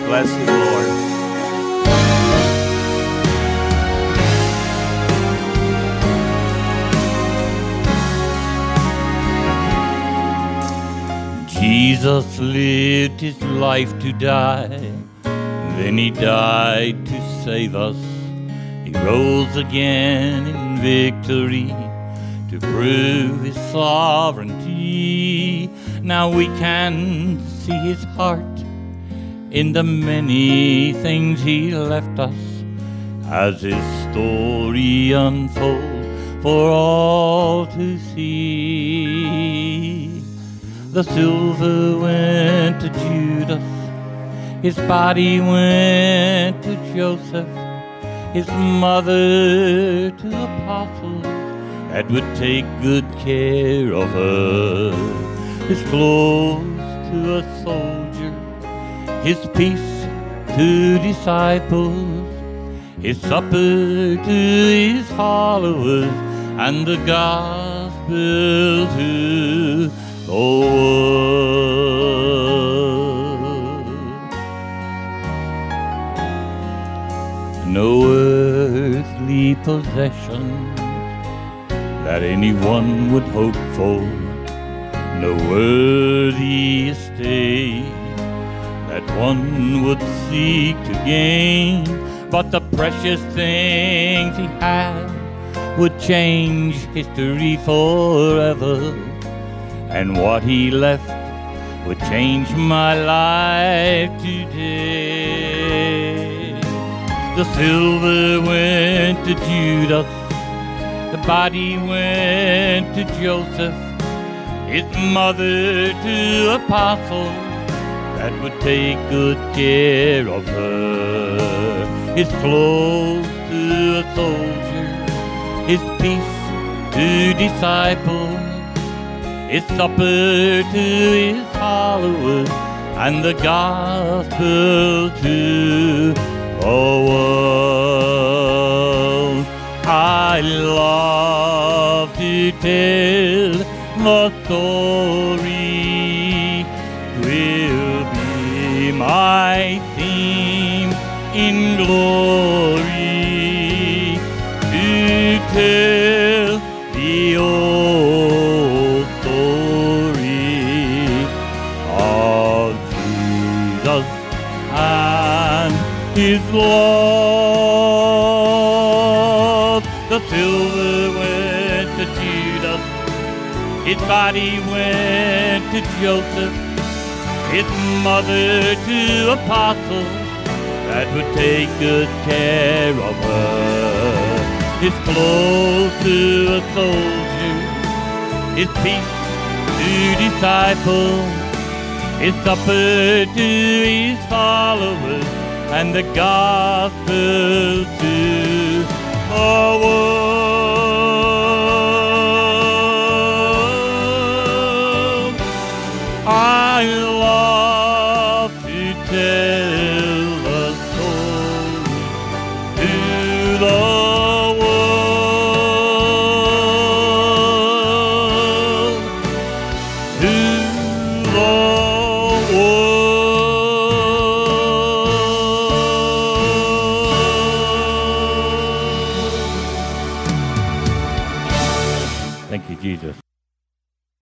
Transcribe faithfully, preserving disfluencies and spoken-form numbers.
Bless you, Lord. Jesus lived his life to die, then he died to save us. He rose again in victory to prove his sovereignty. Now we can see his heart in the many things he left us, as his story unfolds for all to see. The silver went to Judas, his body went to Joseph, his mother to apostles that would take good care of her, his clothes to a soldier, his peace to disciples, his supper to his followers, and the gospel to the world. No earthly possessions that anyone would hope for, no worthy estate that one would seek to gain, but the precious things he had would change history forever, and what he left would change my life today. The silver went to Judas, the body went to Joseph, his mother to apostles that would take good care of her, his clothes to a soldier, his peace to disciples, his supper to his followers, and the gospel to the world. I love to tell the story, 'twill be my theme in glory, to tell the old story of Jesus and his love. The silver went to Judas, his body went to Joseph, his mother to apostles that would take good care of her, his clothes to a soldier, his peace to disciples, his supper to his followers, and the gospel to the world. I love to tell